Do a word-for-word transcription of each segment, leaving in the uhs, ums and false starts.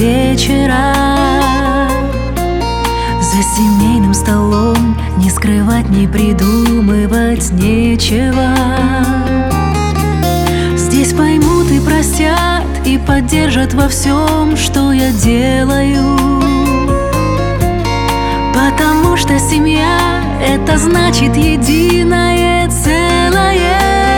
вечера. За семейным столом не скрывать, не придумывать нечего. Здесь поймут и простят, и поддержат во всем, что я делаю. Потому что семья — это значит единое целое.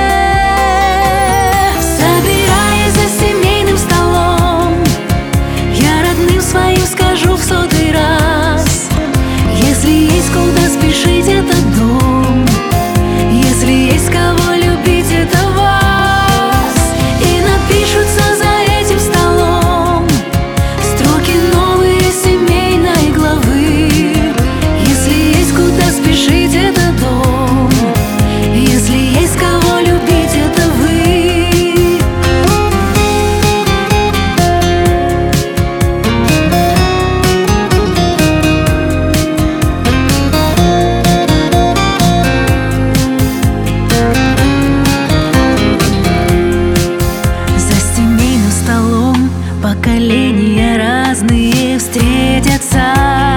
Собираясь за семейным столом, я родным своим скажу в сотый раз: если есть куда спешить, это дом. Если есть кого любить, это вас. И напишутся за этим столом строки новые семейной главы. Если есть куда спешить, это дом. Если есть кого любить, это вы. Поколения разные встретятся.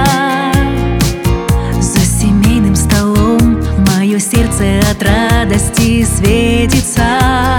За семейным столом мое сердце от радости светится.